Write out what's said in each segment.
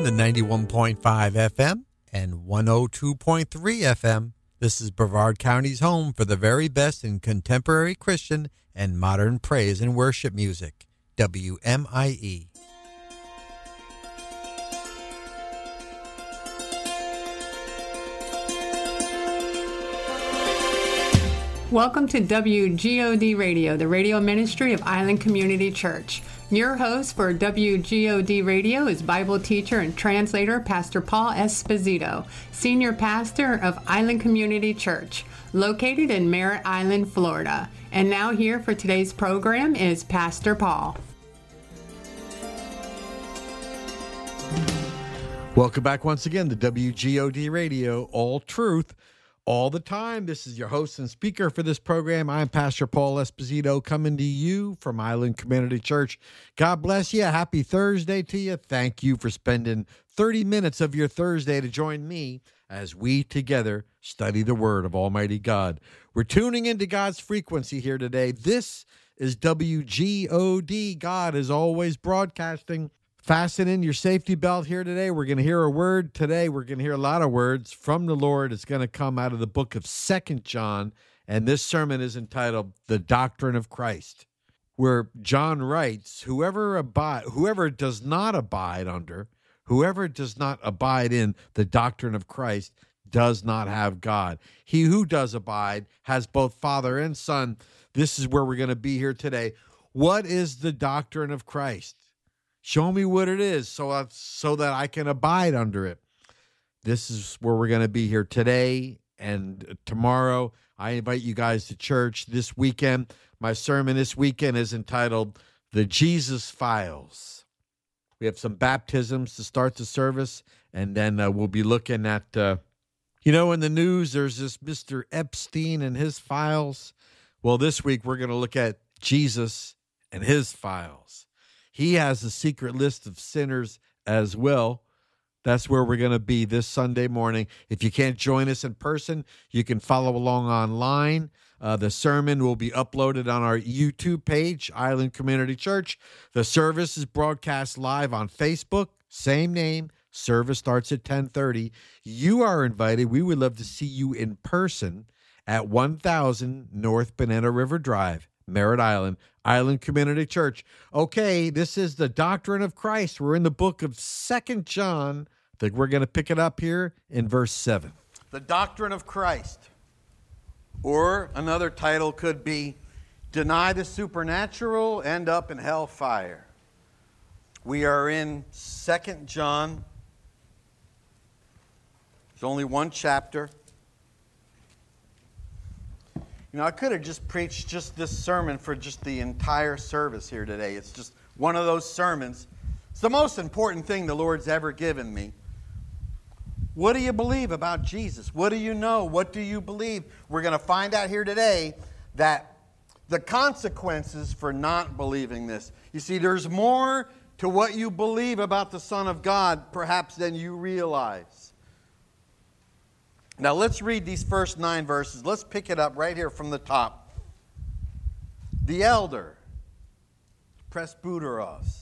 the 91.5 FM and 102.3 FM. This is Brevard County's home for the very best in contemporary Christian and modern praise and worship music. WMIE. Welcome to WGOD Radio, the radio ministry of Island Community Church. Your host for WGOD Radio is Bible teacher and translator Pastor Paul Esposito, senior pastor of Island Community Church, located in Merritt Island, Florida. And now here for today's program is Pastor Paul. Welcome back once again to WGOD Radio, all truth, all the time. This is your host and speaker for this program. I'm Pastor Paul Esposito, coming to you from Island Community Church. God bless you. Happy Thursday to you. Thank you for spending 30 minutes of your Thursday to join me as we together study the Word of Almighty God. We're tuning into God's frequency here today. This is WGOD. God is always broadcasting. Fasten in your safety belt here today. We're going to hear a word today. We're going to hear a lot of words from the Lord. It's going to come out of the book of 2 John, and this sermon is entitled The Doctrine of Christ, where John writes, whoever does not abide in the doctrine of Christ does not have God. He who does abide has both Father and Son. This is where we're going to be here today. What is the doctrine of Christ? Show me what it is so that I can abide under it. This is where we're going to be here today and tomorrow. I invite you guys to church this weekend. My sermon this weekend is entitled The Jesus Files. We have some baptisms to start the service, and then we'll be looking at, in the news, there's this Mr. Epstein and his files. Well, this week we're going to look at Jesus and his files. He has a secret list of sinners as well. That's where we're going to be this Sunday morning. If you can't join us in person, you can follow along online. The sermon will be uploaded on our YouTube page, Island Community Church. The service is broadcast live on Facebook, same name. Service starts at 10:30. You are invited. We would love to see you in person at 1000 North Banana River Drive, Merritt Island, Island Community Church. Okay, this is the doctrine of Christ. We're in the book of 2 John. I think we're going to pick it up here in verse 7. The doctrine of Christ. Or another title could be, Deny the Supernatural, End Up in Hellfire. We are in 2 John. There's only one chapter. I could have just preached just this sermon for just the entire service here today. It's just one of those sermons. It's the most important thing the Lord's ever given me. What do you believe about Jesus? What do you know? What do you believe? We're going to find out here today that the consequences for not believing this. You see, there's more to what you believe about the Son of God, perhaps, than you realize. Now let's read these first 9 verses. Let's pick it up right here from the top. The elder, presbyteros,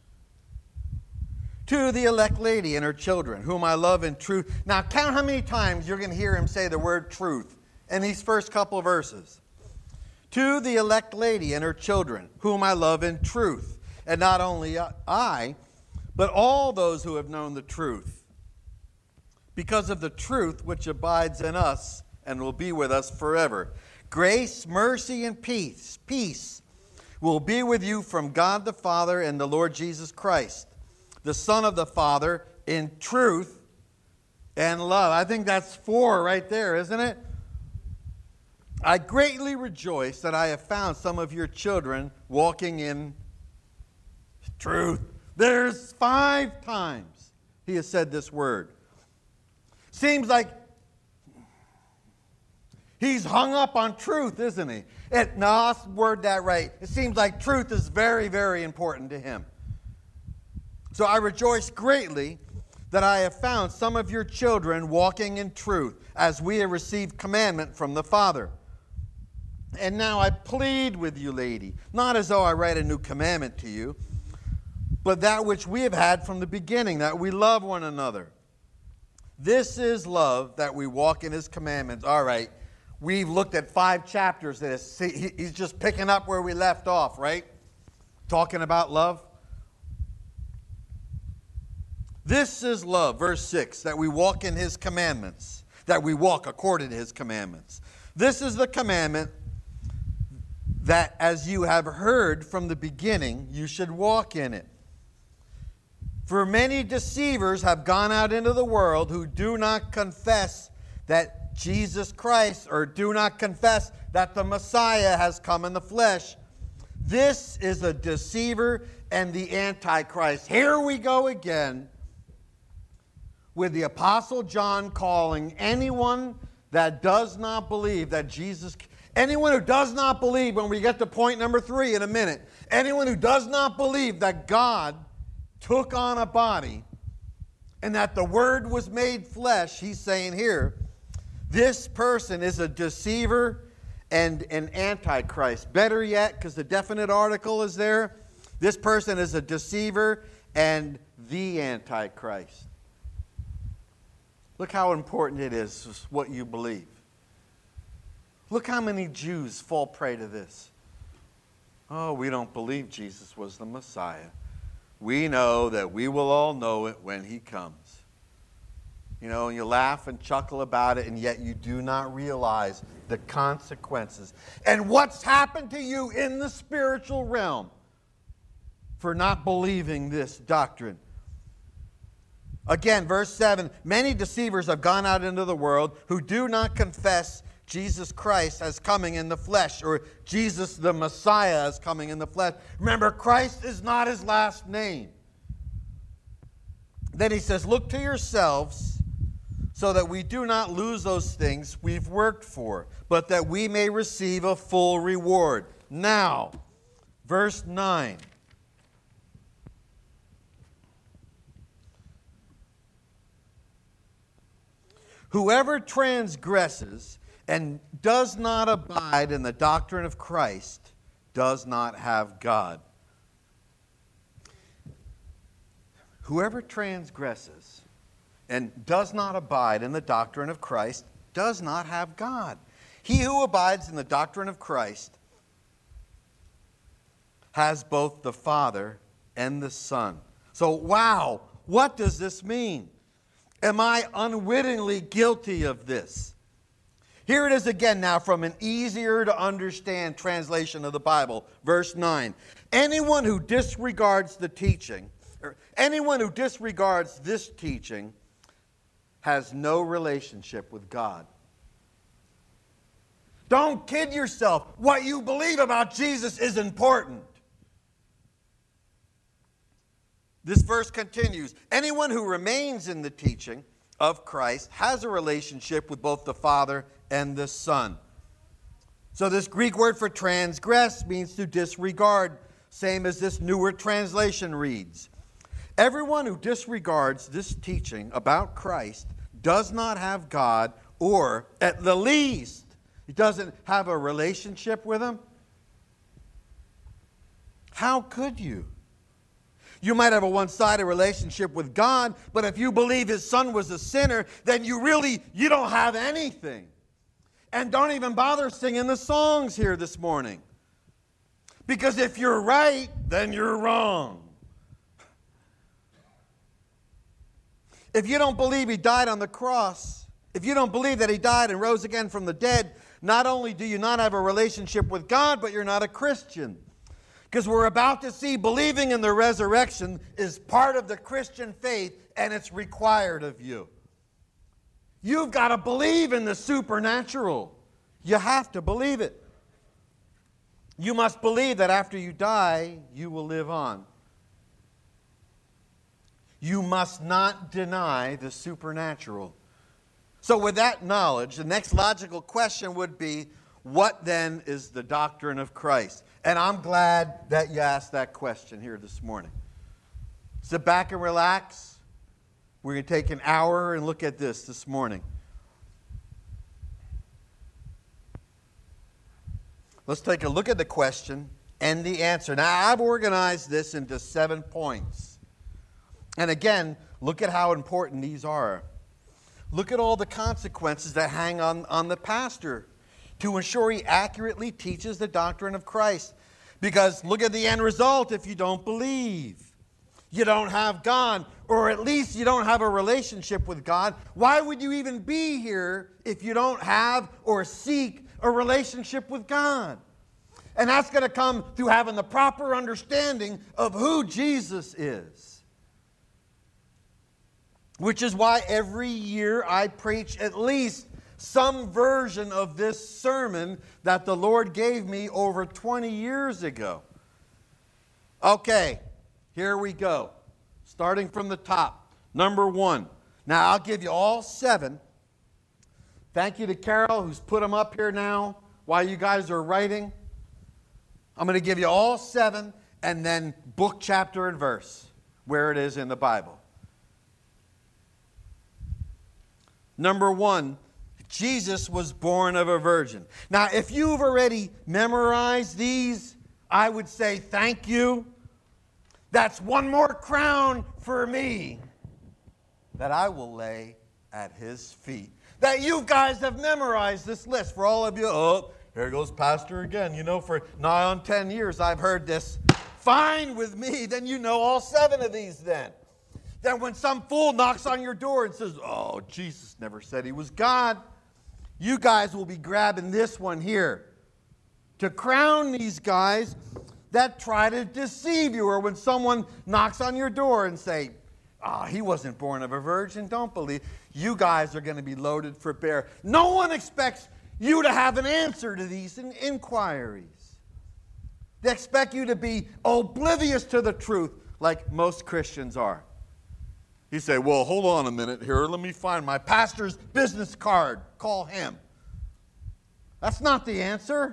to the elect lady and her children, whom I love in truth. Now count how many times you're going to hear him say the word truth in these first couple of verses. To the elect lady and her children, whom I love in truth. And not only I, but all those who have known the truth, because of the truth which abides in us and will be with us forever. Grace, mercy, and peace will be with you from God the Father and the Lord Jesus Christ, the Son of the Father, in truth and love. I think that's 4 right there, isn't it? I greatly rejoice that I have found some of your children walking in truth. There's 5 times he has said this word. Seems like he's hung up on truth, isn't he? No, I'll word that right. It seems like truth is very, very important to him. So I rejoice greatly that I have found some of your children walking in truth, as we have received commandment from the Father. And now I plead with you, lady, not as though I write a new commandment to you, but that which we have had from the beginning, that we love one another. This is love, that we walk in his commandments. All right, we've looked at 5 chapters of this. See, he's just picking up where we left off, right? Talking about love. This is love, verse 6, that we walk in his commandments, that we walk according to his commandments. This is the commandment, that as you have heard from the beginning, you should walk in it. For many deceivers have gone out into the world who do not confess that Jesus Christ, or do not confess that the Messiah has come in the flesh. This is a deceiver and the Antichrist. Here we go again with the Apostle John calling anyone that does not believe that Jesus, anyone who does not believe, when we get to point number 3 in a minute, anyone who does not believe that God took on a body and that the Word was made flesh, he's saying here, this person is a deceiver and an Antichrist. Better yet, because the definite article is there, this person is a deceiver and the Antichrist. Look how important it is what you believe. Look how many Jews fall prey to this. Oh, we don't believe Jesus was the Messiah. We know that we will all know it when he comes. You know, and you laugh and chuckle about it, and yet you do not realize the consequences. And what's happened to you in the spiritual realm for not believing this doctrine. Again, verse 7, many deceivers have gone out into the world who do not confess Jesus Christ as coming in the flesh, or Jesus the Messiah as coming in the flesh. Remember, Christ is not his last name. Then he says, look to yourselves so that we do not lose those things we've worked for, but that we may receive a full reward. Now, verse 9. Whoever transgresses and does not abide in the doctrine of Christ does not have God. Whoever transgresses and does not abide in the doctrine of Christ does not have God. He who abides in the doctrine of Christ has both the Father and the Son. So, wow, what does this mean? Am I unwittingly guilty of this? Here it is again now from an easier to understand translation of the Bible. Verse 9. Anyone who disregards the teaching, or anyone who disregards this teaching, has no relationship with God. Don't kid yourself. What you believe about Jesus is important. This verse continues. Anyone who remains in the teaching of Christ has a relationship with both the Father and the Son. So this Greek word for transgress means to disregard, same as this newer translation reads. Everyone who disregards this teaching about Christ does not have God, or at the least, he doesn't have a relationship with him. How could you? You might have a one-sided relationship with God, but if you believe his son was a sinner, then you don't have anything. And don't even bother singing the songs here this morning. Because if you're right, then you're wrong. If you don't believe he died on the cross, if you don't believe that he died and rose again from the dead, not only do you not have a relationship with God, but you're not a Christian. Because we're about to see believing in the resurrection is part of the Christian faith, and it's required of you. You've got to believe in the supernatural. You have to believe it. You must believe that after you die, you will live on. You must not deny the supernatural. So with that knowledge, the next logical question would be, what then is the doctrine of Christ? And I'm glad that you asked that question here this morning. Sit back and relax. We're going to take an hour and look at this morning. Let's take a look at the question, and the answer. Now, I've organized this into 7 points. And again, look at how important these are. Look at all the consequences that hang on the pastor to ensure he accurately teaches the doctrine of Christ. Because look at the end result if you don't believe. You don't have God, or at least you don't have a relationship with God. Why would you even be here if you don't have or seek a relationship with God? And that's going to come through having the proper understanding of who Jesus is. Which is why every year I preach at least some version of this sermon that the Lord gave me over 20 years ago. Okay, here we go. Starting from the top. Number 1. Now, I'll give you all 7. Thank you to Carol, who's put them up here now while you guys are writing. I'm going to give you all 7 and then book, chapter, and verse where it is in the Bible. Number 1, Jesus was born of a virgin. Now, if you've already memorized these, I would say thank you. That's one more crown for me that I will lay at his feet. That you guys have memorized this list. For all of you, oh, here goes Pastor again. You know, for nigh on 10 years I've heard this. Fine with me. Then you know all 7 of these then. Then when some fool knocks on your door and says, oh, Jesus never said he was God, you guys will be grabbing this one here to crown these guys that try to deceive you. Or when someone knocks on your door and say, oh, he wasn't born of a virgin, don't believe. You guys are going to be loaded for bear. No one expects you to have an answer to these inquiries. They expect you to be oblivious to the truth like most Christians are. You say, well, hold on a minute here. Let me find my pastor's business card. Call him. That's not the answer.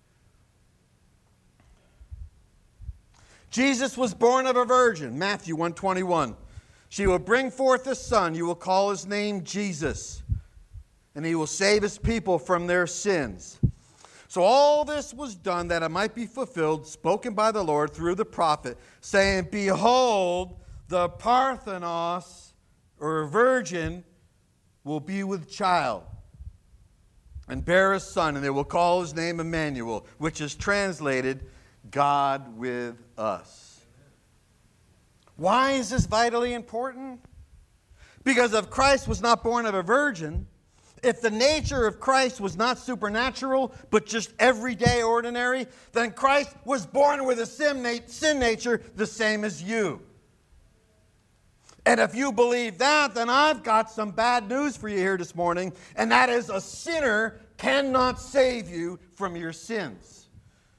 Jesus was born of a virgin. Matthew 1:21. She will bring forth a son. You will call his name Jesus. And he will save his people from their sins. So all this was done that it might be fulfilled, spoken by the Lord through the prophet, saying, behold, the Parthenos, or virgin, will be with child and bear a son, and they will call his name Emmanuel, which is translated, God with us. Why is this vitally important? Because if Christ was not born of a virgin, if the nature of Christ was not supernatural, but just everyday ordinary, then Christ was born with a sin nature the same as you. And if you believe that, then I've got some bad news for you here this morning, and that is a sinner cannot save you from your sins.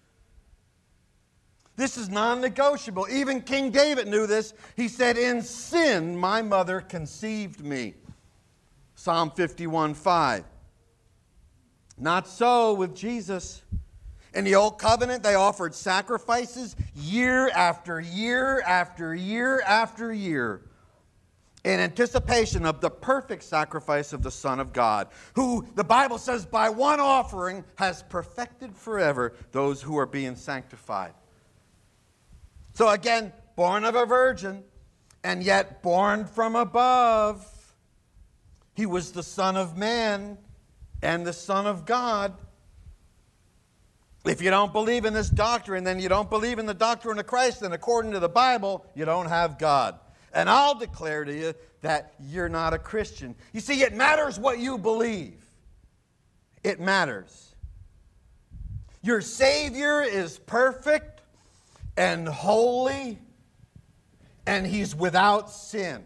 This is non-negotiable. Even King David knew this. He said, in sin my mother conceived me. Psalm 51:5. Not so with Jesus. In the Old Covenant, they offered sacrifices year after year after year after year in anticipation of the perfect sacrifice of the Son of God, who the Bible says by one offering has perfected forever those who are being sanctified. So again, born of a virgin, and yet born from above. He was the Son of Man and the Son of God. If you don't believe in this doctrine, then you don't believe in the doctrine of Christ, and according to the Bible, you don't have God. And I'll declare to you that you're not a Christian. You see, it matters what you believe. It matters. Your Savior is perfect and holy, and He's without sin.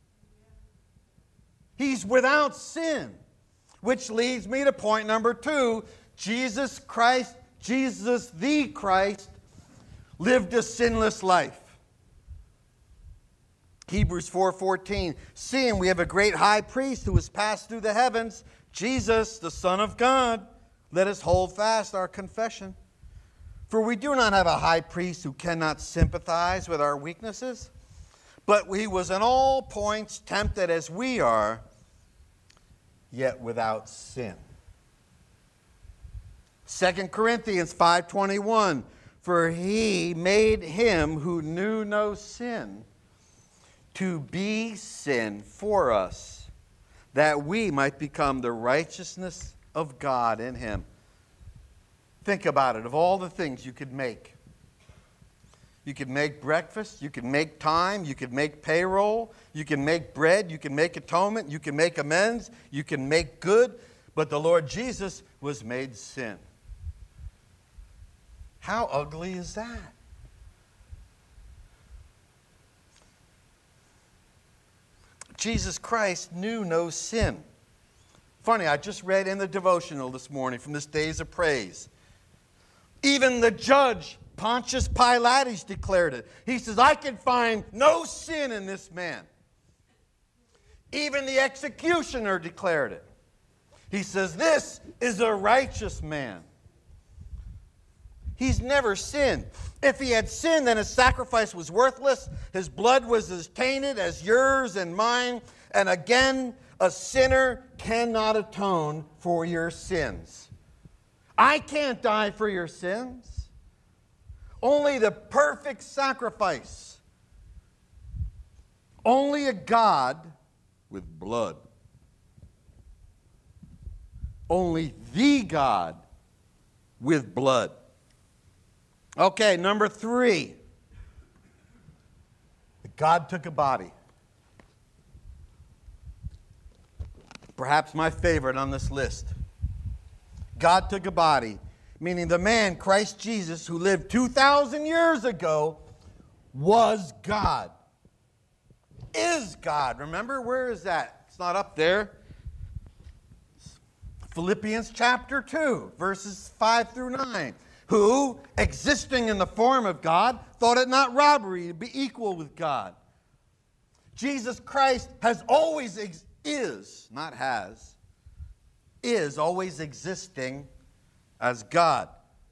He's without sin. Which leads me to point number 2. Jesus Christ, Jesus the Christ, lived a sinless life. Hebrews 4:14, seeing we have a great high priest who has passed through the heavens, Jesus, the Son of God, let us hold fast our confession. For we do not have a high priest who cannot sympathize with our weaknesses, but he was in all points tempted as we are, yet without sin. 2 Corinthians 5:21, For he made him who knew no sin to be sin for us, that we might become the righteousness of God in him. Think about it. Of all the things you could make breakfast, you could make time, you could make payroll, you can make bread, you can make atonement, you can make amends, you can make good, but the Lord Jesus was made sin. How ugly is that? Jesus Christ knew no sin. Funny, I just read in the devotional this morning from this Days of Praise. Even the judge, Pontius Pilatus, declared it. He says, I can find no sin in this man. Even the executioner declared it. He says, this is a righteous man. He's never sinned. If he had sinned, then his sacrifice was worthless. His blood was as tainted as yours and mine. And again, a sinner cannot atone for your sins. I can't die for your sins. Only the perfect sacrifice. Only a God with blood. Only the God with blood. Okay, number 3. God took a body. Perhaps my favorite on this list. God took a body, meaning the man, Christ Jesus, who lived 2,000 years ago, was God. Is God. Remember, where is that? It's not up there. Philippians chapter 2, verses 5 through 9. Who, existing in the form of God, thought it not robbery to be equal with God. Jesus Christ has always is, not has, is always existing as God.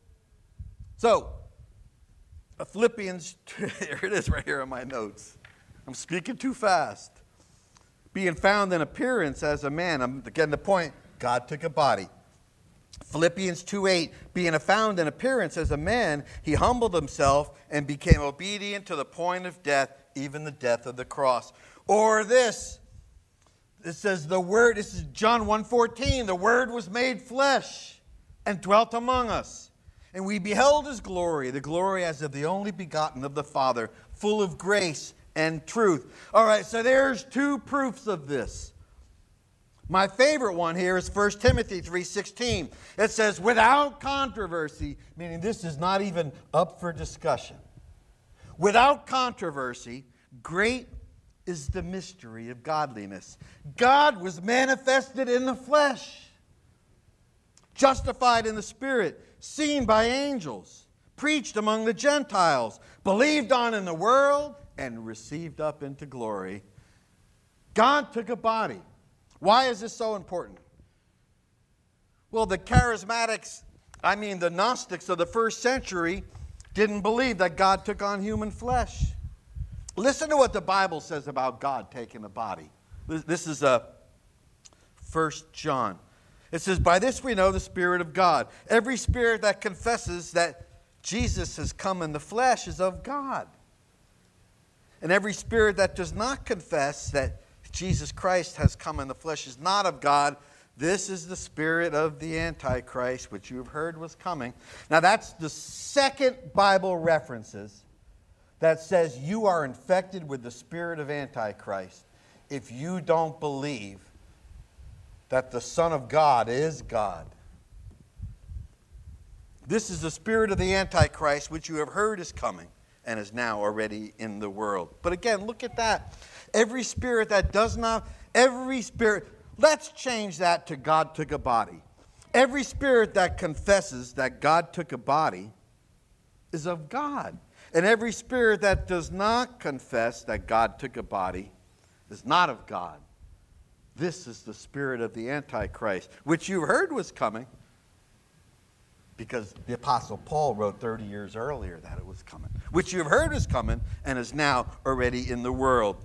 So, Philippians, here it is right here in my notes. I'm speaking too fast. Being found in appearance as a man. I'm getting the point. God took a body. Philippians 2:8, being found in appearance as a man, he humbled himself and became obedient to the point of death, even the death of the cross. Or this, it says the Word, this is John 1:14, the Word was made flesh and dwelt among us. And we beheld his glory, the glory as of the only begotten of the Father, full of grace and truth. All right, so there's 2 proofs of this. My favorite one here is 1 Timothy 3:16. It says, without controversy, meaning this is not even up for discussion. Without controversy, great is the mystery of godliness. God was manifested in the flesh, justified in the Spirit, seen by angels, preached among the Gentiles, believed on in the world, and received up into glory. God took a body. Why is this so important? Well, the charismatics, the Gnostics of the first century didn't believe that God took on human flesh. Listen to what the Bible says about God taking a body. This is 1 John. It says, by this we know the Spirit of God. Every spirit that confesses that Jesus has come in the flesh is of God. And every spirit that does not confess that Jesus Christ has come in the flesh is not of God. This is the spirit of the Antichrist, which you have heard was coming. Now that's the second Bible references that says you are infected with the spirit of Antichrist if you don't believe that the Son of God is God. This is the spirit of the Antichrist, which you have heard is coming and is now already in the world. But again, look at that. Every spirit that does not, let's change that to God took a body. Every spirit that confesses that God took a body is of God. And every spirit that does not confess that God took a body is not of God. This is the spirit of the Antichrist, which you heard was coming because the Apostle Paul wrote 30 years earlier that it was coming, which you've heard is coming and is now already in the world.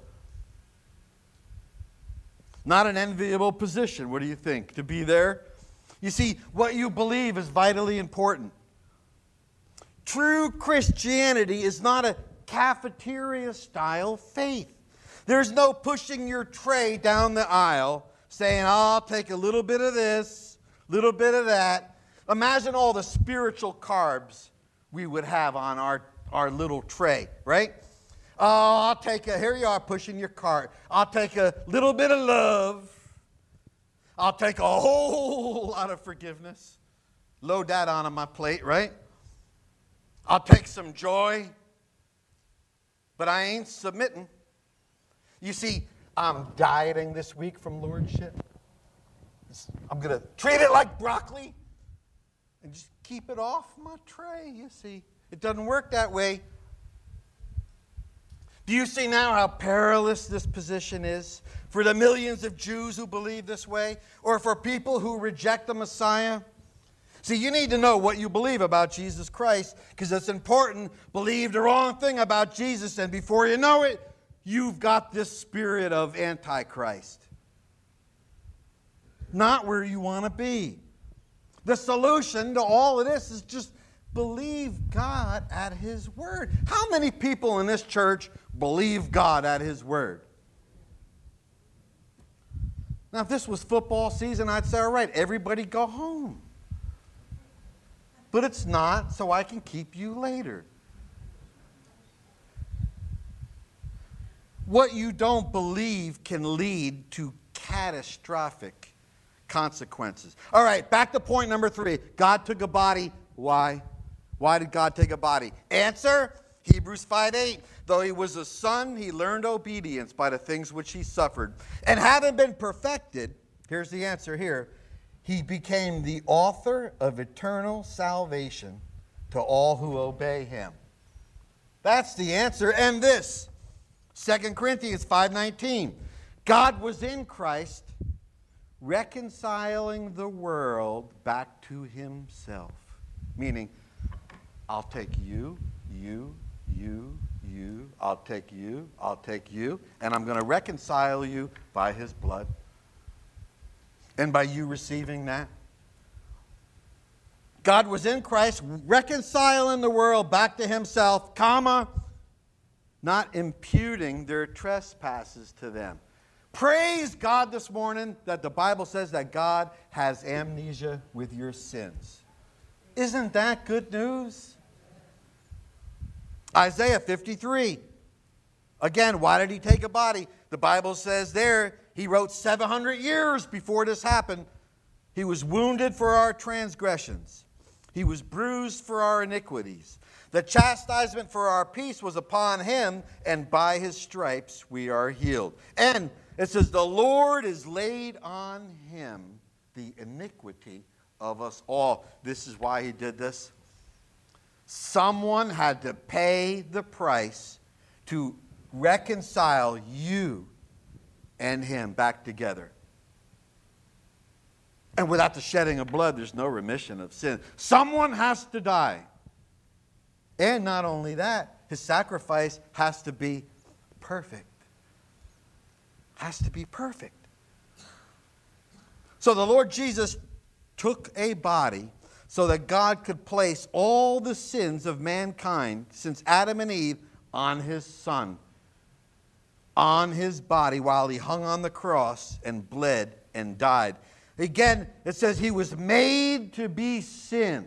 Not an enviable position, what do you think, to be there? You see, what you believe is vitally important. True Christianity is not a cafeteria-style faith. There's no pushing your tray down the aisle saying, I'll take a little bit of this, little bit of that. Imagine all the spiritual carbs we would have on our little tray, right? Oh, here you are pushing your cart. I'll take a little bit of love. I'll take a whole lot of forgiveness. Load that onto my plate, right? I'll take some joy. But I ain't submitting. You see, I'm dieting this week from lordship. I'm going to treat it like broccoli and just keep it off my tray, you see. It doesn't work that way. Do you see now how perilous this position is for the millions of Jews who believe this way, or for people who reject the Messiah? See, you need to know what you believe about Jesus Christ, because it's important. Believe the wrong thing about Jesus, and before you know it, you've got this spirit of Antichrist. Not where you want to be. The solution to all of this is just believe God at His Word. How many people in this church believe God at His Word? Now, if this was football season, I'd say, all right, everybody go home. But it's not, so I can keep you later. What you don't believe can lead to catastrophic consequences. All right, back to point number 3. God took a body. Why? Why did God take a body? Answer, Hebrews 5:8. Though He was a son, He learned obedience by the things which He suffered. And having been perfected, here's the answer here, He became the author of eternal salvation to all who obey Him. That's the answer. And this, 2 Corinthians 5:19. God was in Christ, reconciling the world back to Himself. Meaning, I'll take you, I'll take you, and I'm going to reconcile you by His blood. And by you receiving that. God was in Christ, reconciling the world back to Himself, not imputing their trespasses to them. Praise God this morning that the Bible says that God has amnesia with your sins. Isn't that good news? Isaiah 53. Again, why did He take a body? The Bible says there, He wrote 700 years before this happened. He was wounded for our transgressions. He was bruised for our iniquities. The chastisement for our peace was upon Him, and by His stripes we are healed. And it says, the Lord is laid on Him the iniquity of us all. This is why He did this. Someone had to pay the price to reconcile you and Him back together. And without the shedding of blood, there's no remission of sin. Someone has to die. And not only that, His sacrifice has to be perfect. Has to be perfect. So the Lord Jesus took a body so that God could place all the sins of mankind since Adam and Eve on His Son, on His body while He hung on the cross and bled and died. Again, it says He was made to be sin.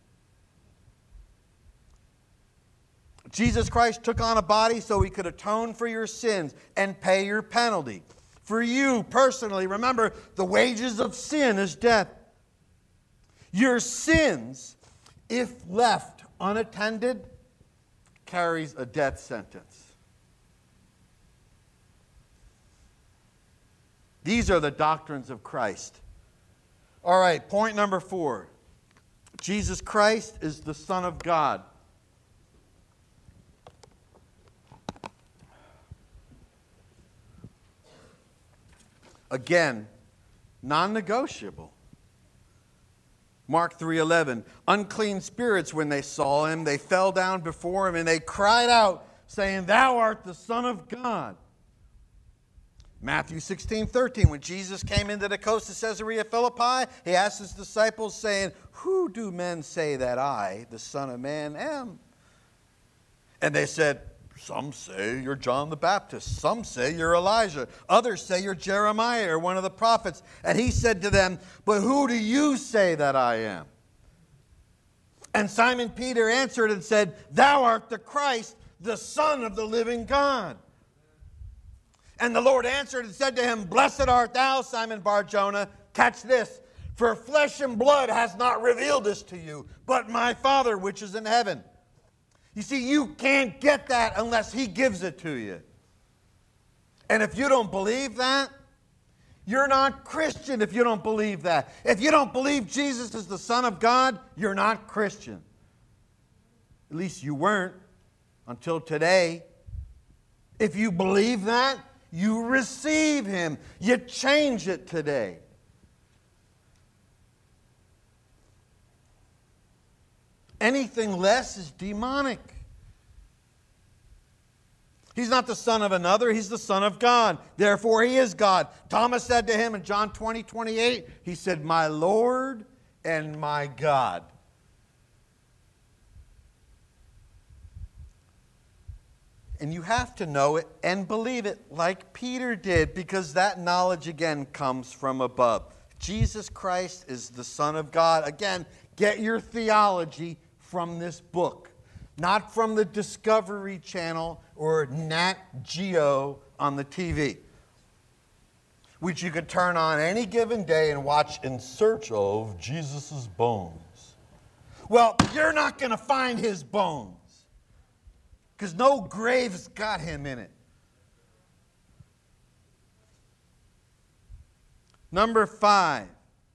Jesus Christ took on a body so He could atone for your sins and pay your penalty. For you personally, remember, the wages of sin is death. Your sins, if left unattended, carries a death sentence. These are the doctrines of Christ. All right, point number 4. Jesus Christ is the Son of God. Again, non-negotiable. Mark 3:11, unclean spirits, when they saw Him, they fell down before Him, and they cried out, saying, Thou art the Son of God. Matthew 16:13, when Jesus came into the coast of Caesarea Philippi, he asked his disciples, saying, "Who do men say that I, the Son of Man, am?" And they said, "Some say you're John the Baptist. Some say you're Elijah. Others say you're Jeremiah or one of the prophets." And he said to them, "But who do you say that I am?" And Simon Peter answered and said, "Thou art the Christ, the Son of the living God." And the Lord answered and said to him, "Blessed art thou, Simon Bar-Jonah." Catch this. "For flesh and blood has not revealed this to you, but my Father which is in heaven." You see, you can't get that unless he gives it to you. And if you don't believe that, you're not Christian if you don't believe that. If you don't believe Jesus is the Son of God, you're not Christian. At least you weren't until today. If you believe that, you receive him. You change it today. Anything less is demonic. He's not the son of another. He's the Son of God. Therefore, he is God. Thomas said to him in John 20:28, he said, "My Lord and my God." And you have to know it and believe it like Peter did, because that knowledge again comes from above. Jesus Christ is the Son of God. Again, get your theology from this book, not from the Discovery Channel or Nat Geo on the TV, which you could turn on any given day and watch In Search of Jesus' Bones. Well, you're not going to find his bones, because no grave's got him in it. Number 5.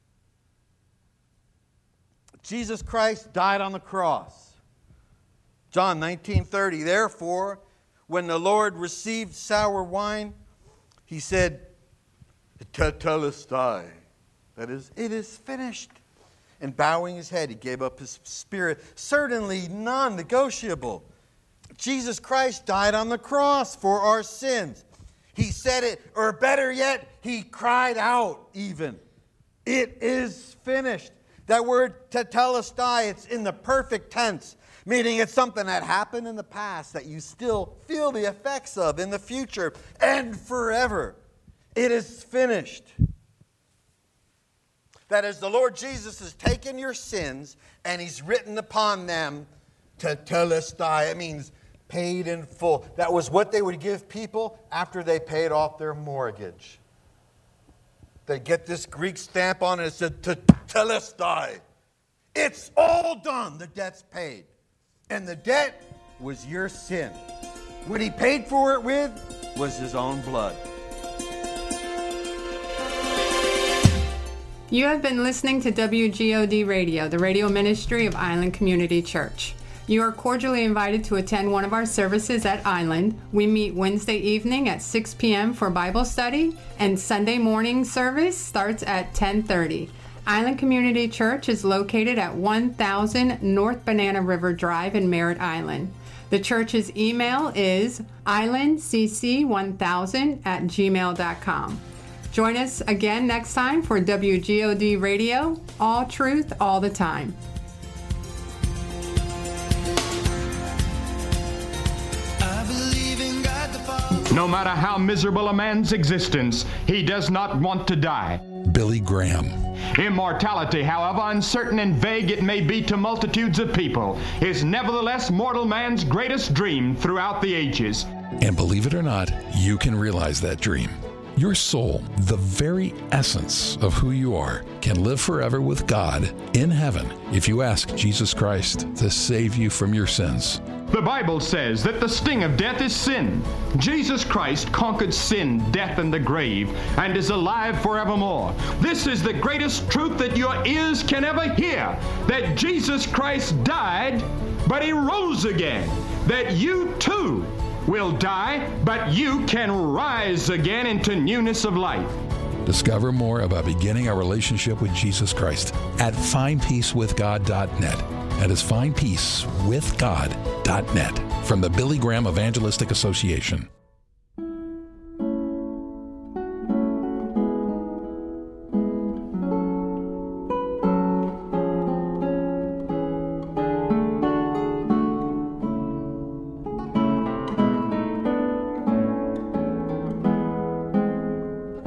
Jesus Christ died on the cross. John 19:30. Therefore, when the Lord received sour wine, he said, "Tetelestai." That is, "It is finished." And bowing his head, he gave up his spirit. Certainly non-negotiable. Jesus Christ died on the cross for our sins. He said it, or better yet, he cried out even, "It is finished." That word tetelestai, it's in the perfect tense, meaning it's something that happened in the past that you still feel the effects of in the future and forever. It is finished. That is, the Lord Jesus has taken your sins and he's written upon them tetelestai. It means paid in full. That was what they would give people after they paid off their mortgage. They get this Greek stamp on it. It said tetelestai. It's all done. The debt's paid. And the debt was your sin. What he paid for it with was his own blood. You have been listening to WGOD Radio, the radio ministry of Island Community Church. You are cordially invited to attend one of our services at Island. We meet Wednesday evening at 6 p.m. for Bible study, and Sunday morning service starts at 10:30. Island Community Church is located at 1000 North Banana River Drive in Merritt Island. The church's email is islandcc1000@gmail.com. Join us again next time for WGOD Radio, all truth, all the time. No matter how miserable a man's existence, he does not want to die. Billy Graham. Immortality, however uncertain and vague it may be to multitudes of people, is nevertheless mortal man's greatest dream throughout the ages. And believe it or not, you can realize that dream. Your soul, the very essence of who you are, can live forever with God in heaven if you ask Jesus Christ to save you from your sins. The Bible says that the sting of death is sin. Jesus Christ conquered sin, death, and the grave, and is alive forevermore. This is the greatest truth that your ears can ever hear, that Jesus Christ died, but he rose again, that you too will die, but you can rise again into newness of life. Discover more about beginning a relationship with Jesus Christ at findpeacewithgod.net. That is findpeacewithgod.net from the Billy Graham Evangelistic Association.